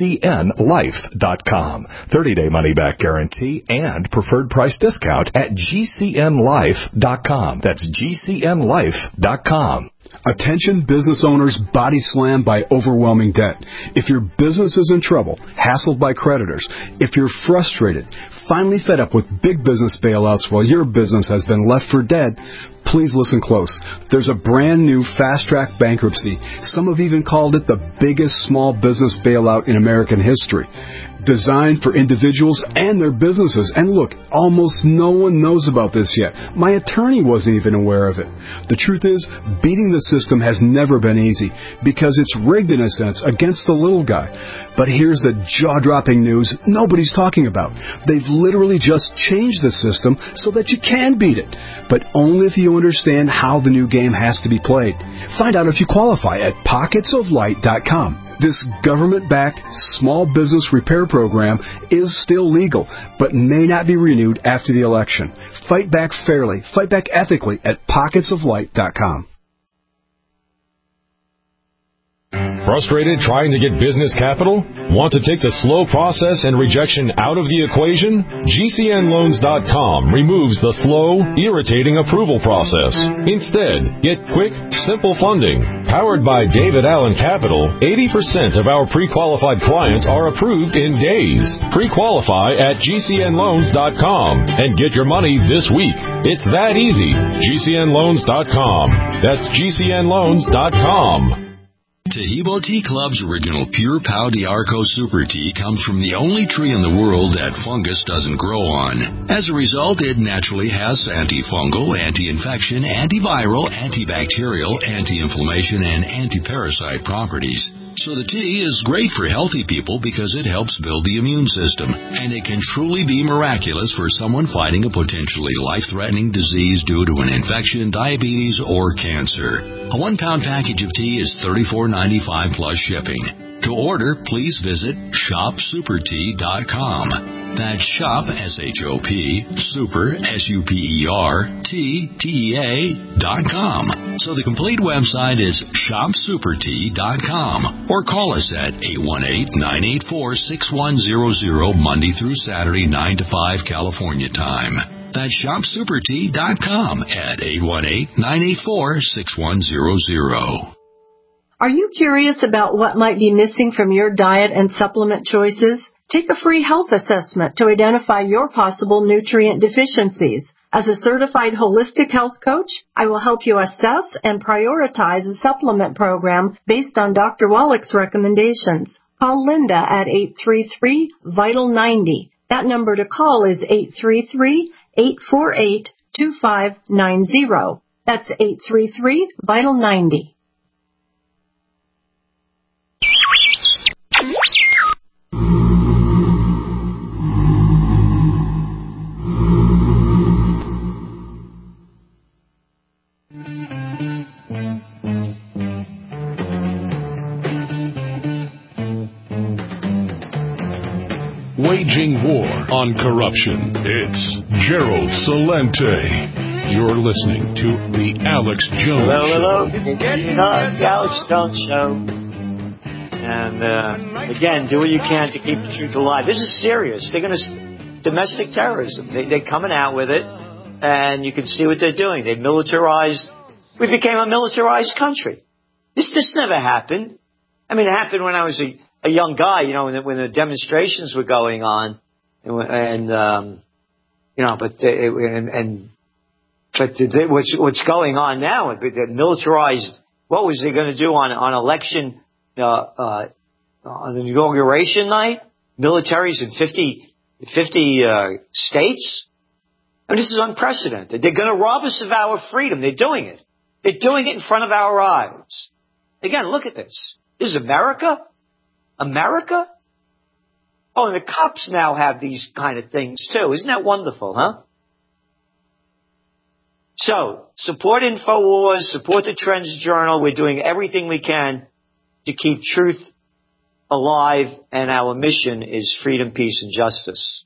GCNLife.com. 30-day money-back guarantee and preferred price discount at GCNLife.com. That's GCNLife.com. Attention business owners body slammed by overwhelming debt. If your business is in trouble, hassled by creditors, if you're frustrated, finally fed up with big business bailouts while your business has been left for dead, please listen close. There's a brand new fast-track bankruptcy. Some have even called it the biggest small business bailout in American history. Designed for individuals and their businesses. And look, almost no one knows about this yet. My attorney wasn't even aware of it. The truth is, beating the system has never been easy because it's rigged in a sense against the little guy. But here's the jaw-dropping news nobody's talking about. They've literally just changed the system so that you can beat it, but only if you understand how the new game has to be played. Find out if you qualify at pocketsoflight.com. This government-backed small business repair program is still legal, but may not be renewed after the election. Fight back fairly, fight back ethically at pocketsoflight.com. Frustrated trying to get business capital? Want to take the slow process and rejection out of the equation? GCNloans.com removes the slow, irritating approval process. Instead, get quick, simple funding. Powered by David Allen Capital, 80% of our pre-qualified clients are approved in days. Pre-qualify at GCNloans.com and get your money this week. It's that easy. GCNloans.com. That's GCNloans.com. Tahibo Tea Club's original Pure Pau d'Arco Super Tea comes from the only tree in the world that fungus doesn't grow on. As a result, it naturally has antifungal, anti-infection, antiviral, antibacterial, anti-inflammation, and anti-parasite properties. So the tea is great for healthy people because it helps build the immune system, and it can truly be miraculous for someone fighting a potentially life-threatening disease due to an infection, diabetes, or cancer. A 1-pound package of tea is $34.95 plus shipping. To order, please visit shopsupertea.com. That's shop, S-H-O-P, super, S-U-P-E-R, T-T-E-A.com. So the complete website is shopsupertea.com, or call us at 818-984-6100 Monday through Saturday, 9 to 5 California time. That's shopsupertea.com at 818-984-6100. Are you curious about what might be missing from your diet and supplement choices? Take a free health assessment to identify your possible nutrient deficiencies. As a certified holistic health coach, I will help you assess and prioritize a supplement program based on Dr. Wallach's recommendations. Call Linda at 833-VITAL-90. That number to call is 833-848-2590. That's 833-VITAL-90. Waging war on corruption. It's Gerald Celente. You're listening to The Alex Jones Show. Hello. The Alex Jones Show. And, again, do what you can to keep the truth alive. This is serious. They're going to domestic terrorism. They're coming out with it, and you can see what they're doing. They militarized. We became a militarized country. This never happened. I mean, it happened when I was a young guy, you know, when the demonstrations were going on, what's going on now? The militarized. What was they going to do on election on the inauguration night? Militaries in 50 states. I mean, this is unprecedented. They're going to rob us of our freedom. They're doing it. They're doing it in front of our eyes. Again, look at this. This is America. America? Oh, and the cops now have these kind of things, too. Isn't that wonderful, huh? So, support InfoWars, support the Trends Journal. We're doing everything we can to keep truth alive, and our mission is freedom, peace, and justice.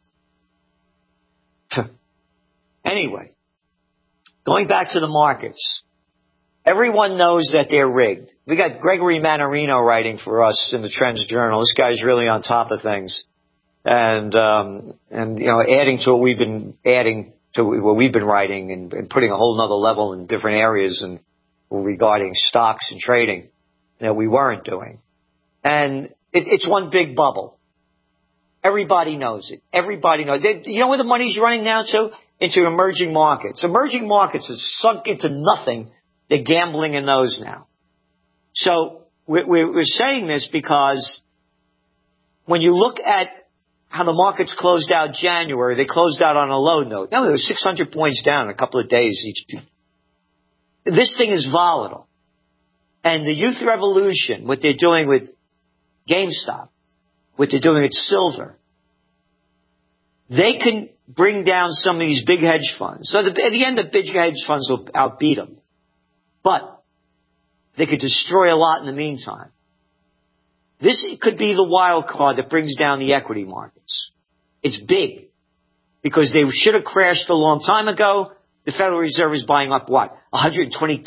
Anyway, going back to the markets. Everyone knows that they're rigged. We got Gregory Mannarino writing for us in the Trends Journal. This guy's really on top of things. And you know, adding to what we've been writing and putting a whole nother level in different areas. And regarding stocks and trading that we weren't doing. And it's one big bubble. Everybody knows it. Everybody knows it. You know where the money's running now to? Into emerging markets. Emerging markets have sunk into nothing. They're gambling in those now. So we're saying this because when you look at how the markets closed out January, they closed out on a low note. Now, there was 600 points down in a couple of days each. This thing is volatile. And the youth revolution, what they're doing with GameStop, what they're doing with silver, they can bring down some of these big hedge funds. So at the end, the big hedge funds will outbeat them. But they could destroy a lot in the meantime. This could be the wild card that brings down the equity markets. It's big. Because they should have crashed a long time ago. The Federal Reserve is buying up what? $120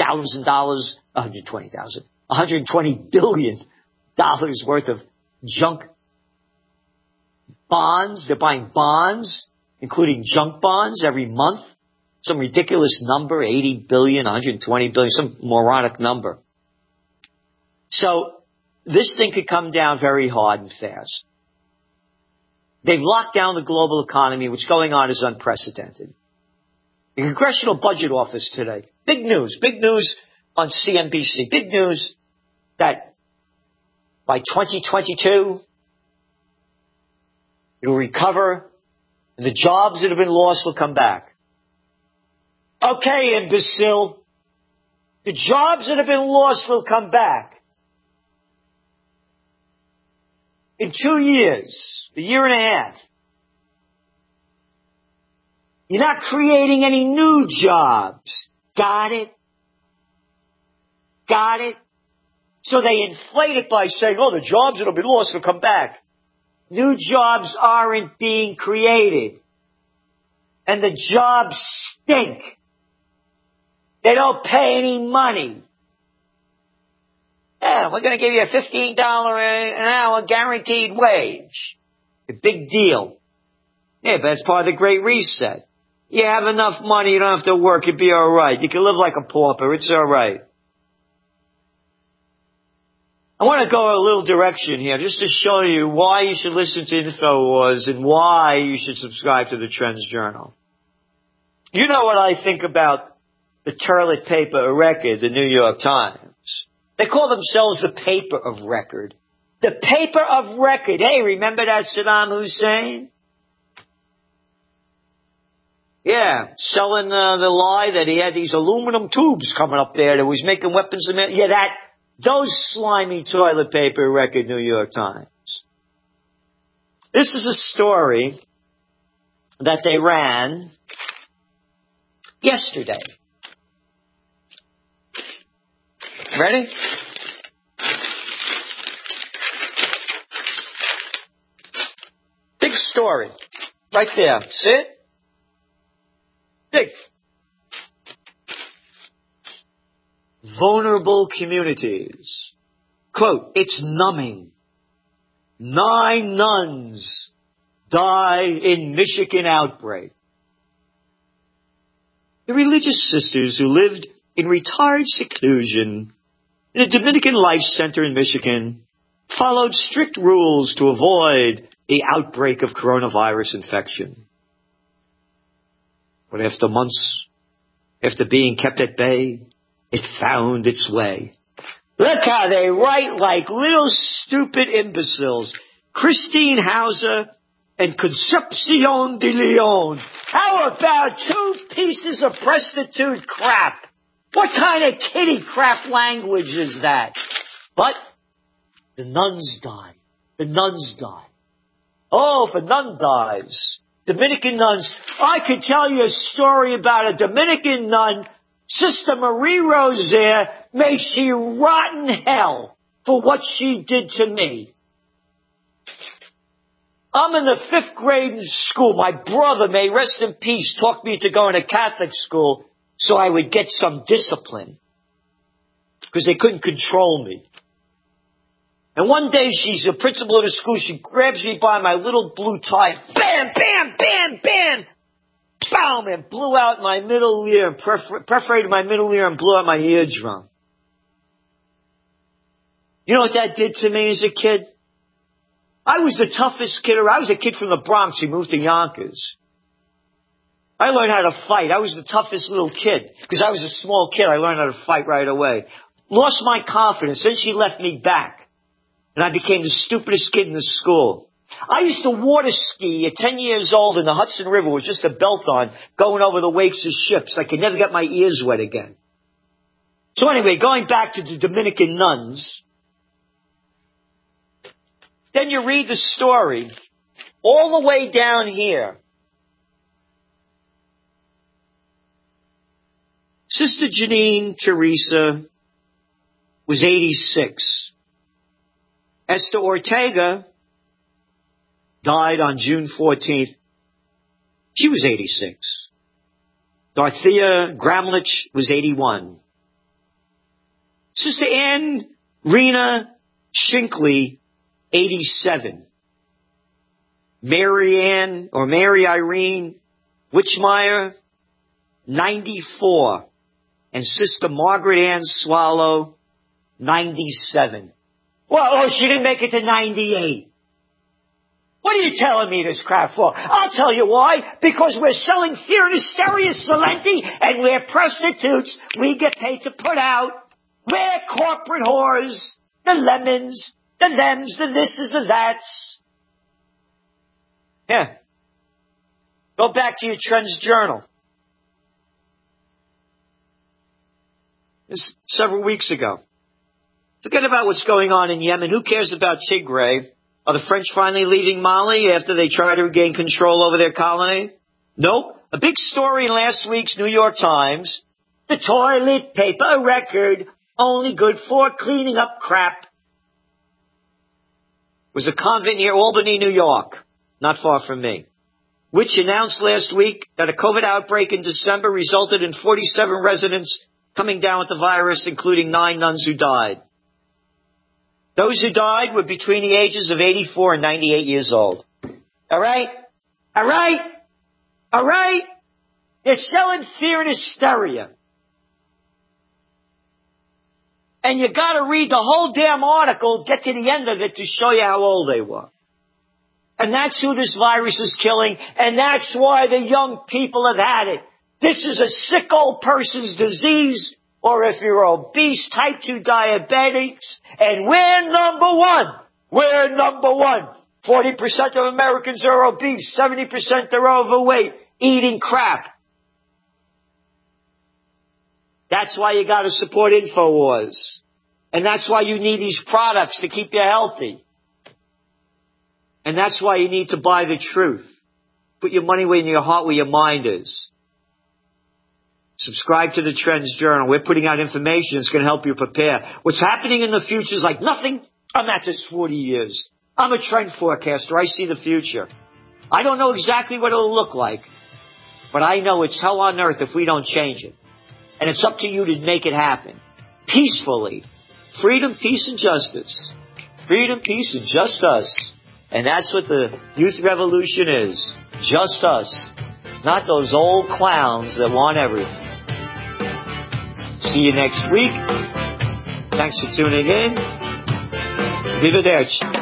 billion worth of junk bonds. They're buying bonds, including junk bonds, every month. Some ridiculous number, 80 billion, 120 billion, some moronic number. So this thing could come down very hard and fast. They've locked down the global economy. What's going on is unprecedented. The Congressional Budget Office today, big news on CNBC, big news that by 2022, it will recover and the jobs that have been lost will come back. Okay, imbecile. The jobs that have been lost will come back. In 2 years, a year and a half. You're not creating any new jobs. Got it? Got it? So they inflate it by saying, oh, the jobs that have been lost will come back. New jobs aren't being created. And the jobs stink. They don't pay any money. Yeah, we're going to give you a $15 an hour guaranteed wage. A big deal. Yeah, but that's part of the Great Reset. You have enough money, you don't have to work, you'll be all right. You can live like a pauper, it's all right. I want to go a little direction here just to show you why you should listen to InfoWars and why you should subscribe to the Trends Journal. You know what I think about the toilet paper of record, the New York Times. They call themselves the paper of record. The paper of record. Hey, remember that Saddam Hussein? Yeah, selling the lie that he had these aluminum tubes coming up there that was making weapons. Yeah, those slimy toilet paper record, New York Times. This is a story that they ran yesterday. Ready? Big story. Right there. See it? Big. Vulnerable communities. Quote, it's numbing. 9 nuns die in Michigan outbreak. The religious sisters who lived in retired seclusion in a Dominican Life Center in Michigan followed strict rules to avoid the outbreak of coronavirus infection. But after months, after being kept at bay, it found its way. Look how they write like little stupid imbeciles. Christine Hauser and Concepcion de Leon. How about 2 pieces of prostitute crap? What kind of kitty crap language is that? But the nuns die. The nuns die. Oh, if a nun dies, Dominican nuns. I could tell you a story about a Dominican nun, Sister Marie Rosaire. May she rot in hell for what she did to me. I'm in the 5th grade in school. My brother, may rest in peace, talked me to going to Catholic school so I would get some discipline. Because they couldn't control me. And one day she's the principal of the school. She grabs me by my little blue tie. Bam, bam, bam, bam. Boom, and blew out my middle ear. And perforated my middle ear and blew out my eardrum. You know what that did to me as a kid? I was the toughest kid around. I was a kid from the Bronx who moved to Yonkers. I learned how to fight. I was the toughest little kid. Because I was a small kid, I learned how to fight right away. Lost my confidence. Then she left me back. And I became the stupidest kid in the school. I used to water ski at 10 years old in the Hudson River with just a belt on, going over the wakes of ships. I could never get my ears wet again. So anyway, going back to the Dominican nuns, then you read the story all the way down here. Sister Janine Teresa was 86. Esther Ortega died on June 14th. She was 86. Dorothea Gramlich was 81. Sister Anne Rena Shinkley, 87. Mary Irene Witchmeyer, 94. And Sister Margaret Ann Swallow, 97. Well, she didn't make it to 98. What are you telling me this crap for? I'll tell you why. Because we're selling fear and hysteria, Salenti, and we're prostitutes we get paid to put out. We're corporate whores. The lemons, the thems, the thises, the that's. Yeah. Go back to your Trends Journal. This several weeks ago. Forget about what's going on in Yemen. Who cares about Tigray? Are the French finally leaving Mali after they try to regain control over their colony? Nope. A big story in last week's New York Times. The toilet paper record, only good for cleaning up crap. It was a convent near Albany, New York, not far from me, which announced last week that a COVID outbreak in December resulted in 47 residents coming down with the virus, including 9 nuns who died. Those who died were between the ages of 84 and 98 years old. All right? All right? All right? They're selling fear and hysteria. And you got to read the whole damn article, get to the end of it to show you how old they were. And that's who this virus is killing, and that's why the young people have had it. This is a sick old person's disease. Or if you're obese, type 2 diabetics, and we're number one. We're number one. 40% of Americans are obese. 70% are overweight, eating crap. That's why you got to support InfoWars. And that's why you need these products to keep you healthy. And that's why you need to buy the truth. Put your money where your heart, where your mind is. Subscribe to the Trends Journal. We're putting out information that's going to help you prepare. What's happening in the future is like nothing. I'm at this 40 years. I'm a trend forecaster. I see the future. I don't know exactly what it'll look like, but I know it's hell on earth if we don't change it. And it's up to you to make it happen. Peacefully. Freedom, peace, and justice. Freedom, peace, and just us. And that's what the youth revolution is. Just us. Not those old clowns that want everything. See you next week. Thanks for tuning in. Arrivederci.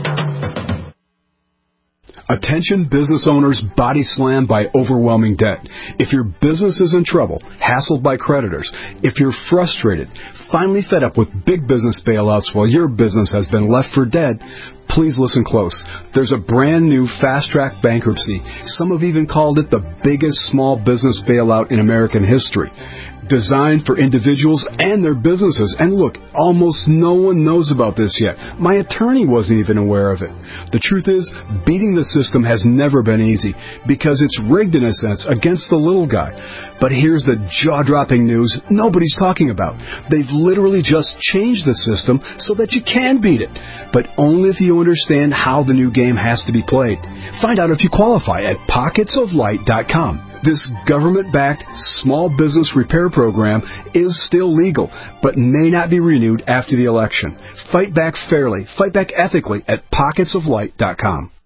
Attention business owners body slammed by overwhelming debt. If your business is in trouble, hassled by creditors, if you're frustrated, finally fed up with big business bailouts while your business has been left for dead, please listen close. There's a brand new fast-track bankruptcy. Some have even called it the biggest small business bailout in American history. Designed for individuals and their businesses. And look, almost no one knows about this yet. My attorney wasn't even aware of it. The truth is, beating the system has never been easy because it's rigged in a sense against the little guy. But here's the jaw-dropping news nobody's talking about. They've literally just changed the system so that you can beat it, but only if you understand how the new game has to be played. Find out if you qualify at pocketsoflight.com. This government-backed small business repair program is still legal, but may not be renewed after the election. Fight back fairly, fight back ethically at pocketsoflight.com.